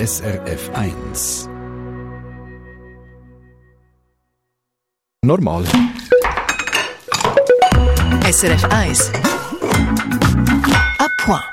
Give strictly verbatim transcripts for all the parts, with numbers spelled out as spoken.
S R F eins. Normal. S R F eins. À point.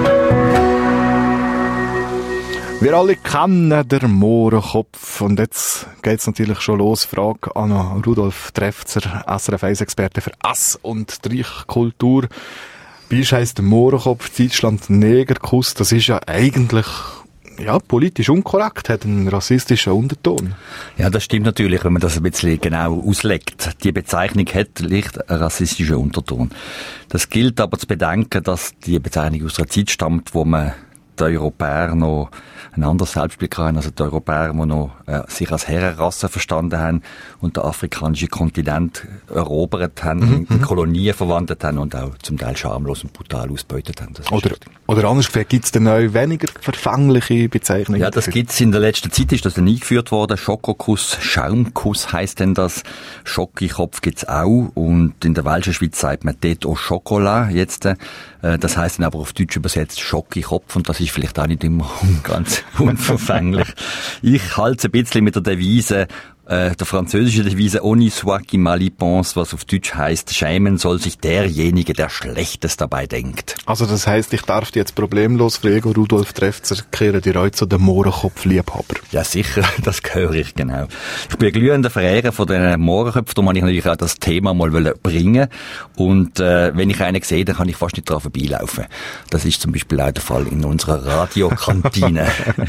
Wir alle kennen den Mohrenkopf. Und jetzt geht es natürlich schon los. Frage an Rudolf Trefzer, S R F eins-Experte für Ess- und Trichkultur. Bei uns heisst der Mohrenkopf Deutschland Negerkuss. Das ist ja eigentlich ja, politisch unkorrekt, hat einen rassistischen Unterton. Ja, das stimmt natürlich, wenn man das ein bisschen genau auslegt. Die Bezeichnung hat leicht einen rassistischen Unterton. Das gilt aber zu bedenken, dass die Bezeichnung aus einer Zeit stammt, wo man die Europäer noch ein anderes Selbstbild hatten, also die Europäer, die noch äh, sich als Herrenrasse verstanden haben und den afrikanischen Kontinent erobert haben, mhm. in Kolonien verwandelt haben und auch zum Teil schamlos und brutal ausgebeutet haben. Oder, oder anders gesagt, gibt es denn auch weniger verfängliche Bezeichnungen? Ja, das gibt es in der letzten Zeit, ist das dann eingeführt worden. Schokokuss, Schaumkuss heisst denn das. Schokikopf gibt es auch und in der Welschen Schweiz sagt man Tête au Chocolat jetzt. Äh, das heisst dann aber auf Deutsch übersetzt Schokikopf und das ist vielleicht auch nicht immer ganz unverfänglich. Ich halte es ein bisschen mit der Devise, äh, der französische Devise «Honi soit qui mal y pense», was auf Deutsch heisst, schämen soll sich derjenige, der Schlechtes dabei denkt. Also das heisst, ich darf dich jetzt problemlos fragen, Rudolf Trefzer, kehren die heute zu den Mohrenkopf-Liebhaber? Ja, sicher, das höre ich, genau. Ich bin ein glühender Verehrer von den Mohrenköpfen, darum wollte ich natürlich auch das Thema mal bringen. Und äh, wenn ich einen sehe, dann kann ich fast nicht dran vorbeilaufen. Das ist zum Beispiel auch der Fall in unserer Radiokantine.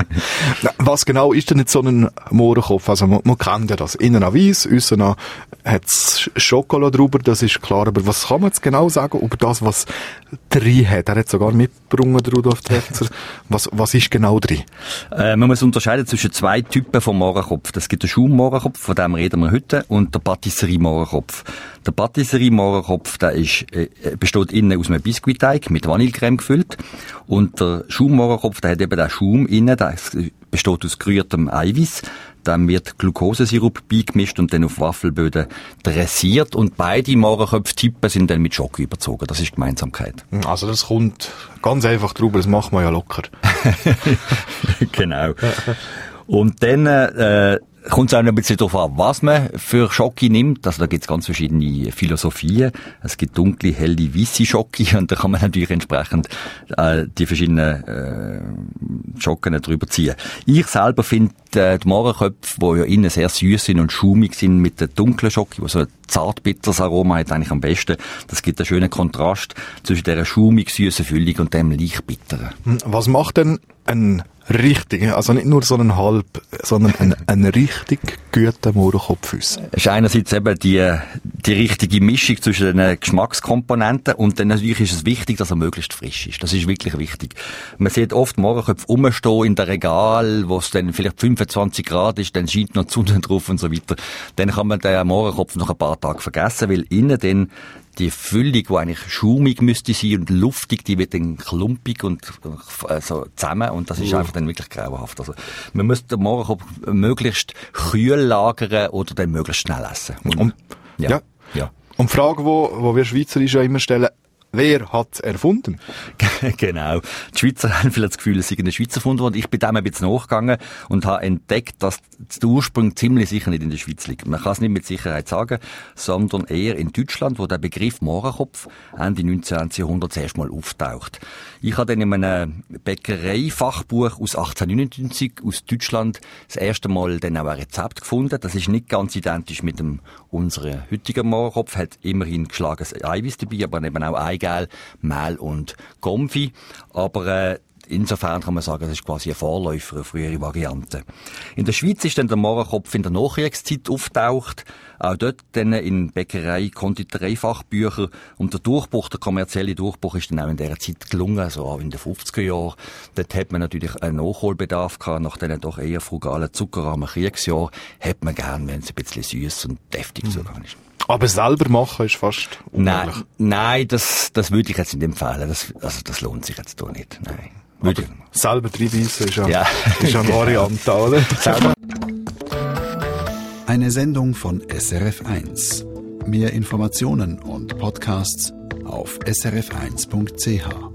Was genau ist denn jetzt so ein Mohrenkopf? Also man, man kennt ja das. Innen an weiss, aussen an hat's Schokolade drüber, das ist klar. Aber was kann man jetzt genau sagen über das, was drin hat? Er hat sogar mitgebracht, Rudolf Trefzer. Was, was ist genau drin? Äh, man muss unterscheiden zwischen zwei Typen von Mohrenkopf. Das gibt den Schaum-Mohrenkopf, von dem reden wir heute, und der Patisserie-Mohrenkopf. Der Patisserie-Mohrenkopf, der ist, äh, besteht innen aus einem Biskuitteig mit Vanillecreme gefüllt. Und der Schaum-Mohrenkopf, der hat eben den Schaum innen, der besteht aus gerührtem Eiweiß. Dann wird Glukosesirup beigemischt und dann auf Waffelböden dressiert. Und beide Mohrenköpftypen sind dann mit Schoki überzogen. Das ist die Gemeinsamkeit. Also das kommt ganz einfach drüber, das macht man ja locker. Genau. Und dann äh, kommt es auch noch ein bisschen darauf an, was man für Schoki nimmt. Also da gibt es ganz verschiedene Philosophien. Es gibt dunkle, helle, weisse Schoki und da kann man natürlich entsprechend äh, die verschiedenen äh, Schocken drüber ziehen. Ich selber finde äh, die Mohrenköpfe, die ja innen sehr süß sind und schaumig sind, mit der dunklen Schoki, die so ein zartbitteres Aroma hat, eigentlich am besten. Das gibt einen schönen Kontrast zwischen dieser schaumig süßen Füllung und dem leicht bitteren. Was macht denn ein richtig, also nicht nur so einen halb, sondern ein, ein richtig guter Mohrenkopf aus? Es ist einerseits eben die, die richtige Mischung zwischen den Geschmackskomponenten und dann natürlich ist es wichtig, dass er möglichst frisch ist. Das ist wirklich wichtig. Man sieht oft Mohrenköpfe rumstehen in der Regal, wo es dann vielleicht fünfundzwanzig Grad ist, dann scheint noch die Sonne drauf und so weiter. Dann kann man den Mohrenkopf noch ein paar Tage vergessen, weil innen dann die Füllung, die eigentlich schaumig müsste sein und luftig, die wird dann klumpig und äh, so zusammen und das ist einfach dann wirklich grauenhaft. Also man muss den Mohrenkopf möglichst kühl lagern oder dann möglichst schnell essen. Und, und, ja. Ja. ja. Und die Frage, wo, wo wir Schweizer ja immer stellen, wer hat es erfunden? Genau. Die Schweizer haben vielleicht das Gefühl, es sei ein Schweizer erfunden worden. Ich bin dem ein bisschen nachgegangen und habe entdeckt, dass der Ursprung ziemlich sicher nicht in der Schweiz liegt. Man kann es nicht mit Sicherheit sagen, sondern eher in Deutschland, wo der Begriff Mohrenkopf Ende neunzehnten Jahrhundert zuerst mal auftaucht. Ich habe dann in einem Bäckereifachbuch aus achtzehnhundertneunundneunzig aus Deutschland das erste Mal dann auch ein Rezept gefunden. Das ist nicht ganz identisch mit dem unseren heutigen Mohrenkopf, hat immerhin geschlagenes Eiweiß dabei, aber eben auch Eigelb, Mehl und Comfy. Aber äh, insofern kann man sagen, das ist quasi ein Vorläufer, eine frühere Variante. In der Schweiz ist dann der Mohrenkopf in der Nachkriegszeit auftaucht, auch dort dann in Bäckerei, Konditoreifachbücher. Und der Durchbruch, der kommerzielle Durchbruch ist dann auch in dieser Zeit gelungen, also auch in den fünfziger Jahren. Dort hat man natürlich einen Nachholbedarf gehabt, nach diesen doch eher frugalen, zuckerarmen Kriegsjahren, hat man gern, wenn es ein bisschen süß und deftig mhm. sogar ist. Aber selber machen ist fast unmöglich. Nein, nein, das, das würde ich jetzt nicht empfehlen. Das, also das lohnt sich jetzt doch nicht. Nein. Würde ich. Selber reinbeissen ist ja, ja. ist ja eine Variante, oder? Eine Sendung von S R F eins. Mehr Informationen und Podcasts auf s r f eins punkt c h.